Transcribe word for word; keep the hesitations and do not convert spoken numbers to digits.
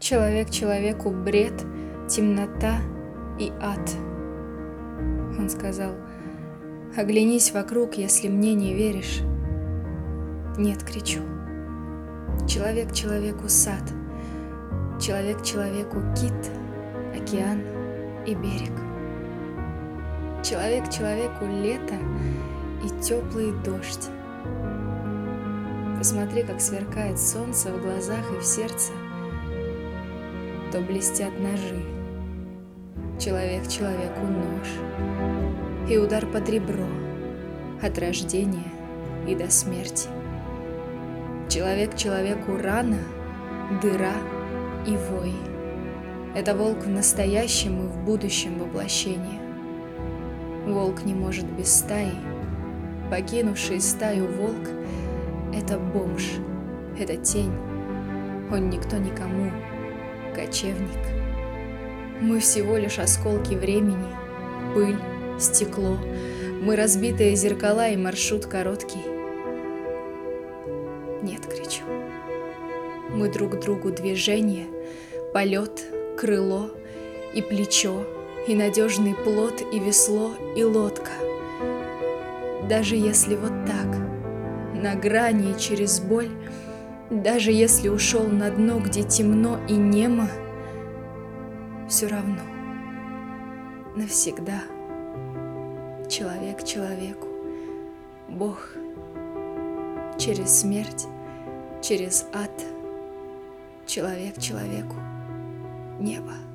Человек человеку бред, темнота и ад. Он сказал: оглянись вокруг, если мне не веришь. Нет, кричу. Человек человеку сад, человек человеку кит, океан и берег. Человек человеку лето и теплый дождь. Посмотри, как сверкает солнце в глазах и в сердце, то блестят ножи. Человек человеку нож и удар под ребро от рождения и до смерти. Человек человеку рана, дыра и вой. Это волк в настоящем и в будущем воплощении. Волк не может без стаи. Покинувший стаю волк — это бомж, это тень. Он никто никому, кочевник. Мы всего лишь осколки времени, пыль, стекло. Мы разбитые зеркала и маршрут короткий. Нет, кричу. Мы друг другу движение, полет, крыло и плечо, и надежный плот, и весло, и лодка. Даже если вот так, на грани и через боль, даже если ушел на дно, где темно и немо, все равно, навсегда, человек человеку, Бог, через смерть, через ад, человек человеку, небо.